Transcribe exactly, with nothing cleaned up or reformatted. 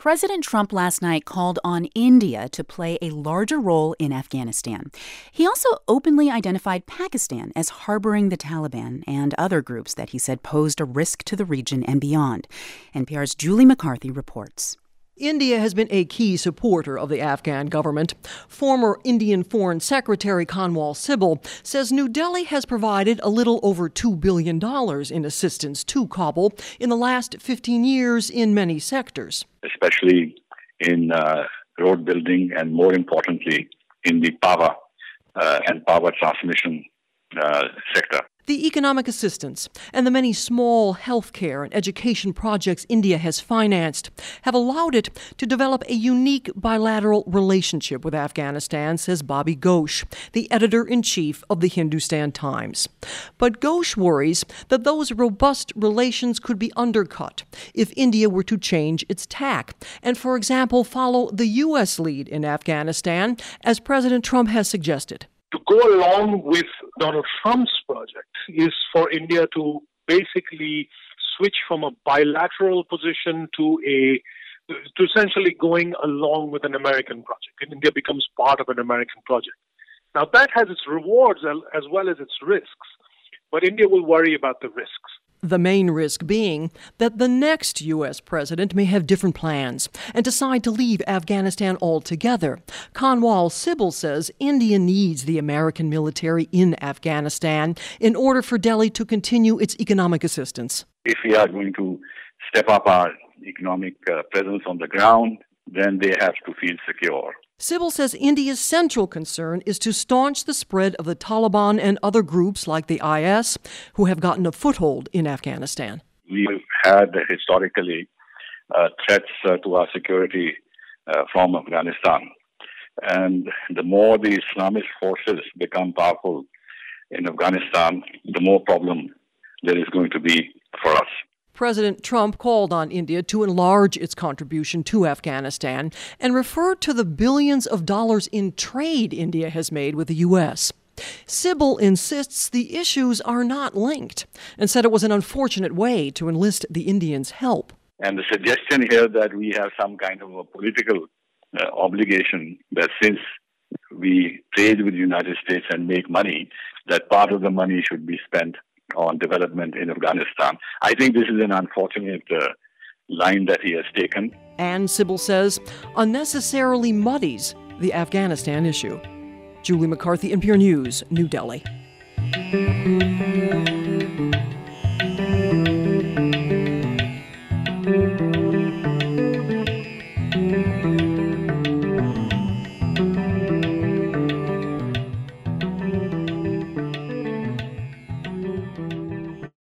President Trump last night called on India to play a larger role in Afghanistan. He also openly identified Pakistan as harboring the Taliban and other groups that he said posed a risk to the region and beyond. N P R's Julie McCarthy reports. India has been a key supporter of the Afghan government. Former Indian Foreign Secretary Kanwal Sibal says New Delhi has provided a little over two billion dollars in assistance to Kabul in the last fifteen years in many sectors. Especially in uh, road building and, more importantly, in the power uh, and power transmission uh, sector. The economic assistance and the many small healthcare and education projects India has financed have allowed it to develop a unique bilateral relationship with Afghanistan, says Bobby Ghosh, the editor-in-chief of the Hindustan Times. But Ghosh worries that those robust relations could be undercut if India were to change its tack and, for example, follow the U S lead in Afghanistan, as President Trump has suggested. To go along with Donald Trump's project is for India to basically switch from a bilateral position to a to essentially going along with an American project. And India becomes part of an American project. Now, that has its rewards as well as its risks, but India will worry about the risks. The main risk being that the next U S president may have different plans and decide to leave Afghanistan altogether. Kanwal Sibal says India needs the American military in Afghanistan in order for Delhi to continue its economic assistance. If we are going to step up our economic uh, presence on the ground, then they have to feel secure. Sibal says India's central concern is to staunch the spread of the Taliban and other groups like the I S who have gotten a foothold in Afghanistan. We've had historically uh, threats uh, to our security uh, from Afghanistan. And the more the Islamist forces become powerful in Afghanistan, the more problem there is going to be for us. President Trump called on India to enlarge its contribution to Afghanistan and referred to the billions of dollars in trade India has made with the U S. Sibal insists the issues are not linked and said it was an unfortunate way to enlist the Indians' help. And the suggestion here that we have some kind of a political uh, obligation that since we trade with the United States and make money, that part of the money should be spent on development in Afghanistan. I think this is an unfortunate uh, line that he has taken. And Sibal says unnecessarily muddies the Afghanistan issue. Julie McCarthy, N P R News, New Delhi.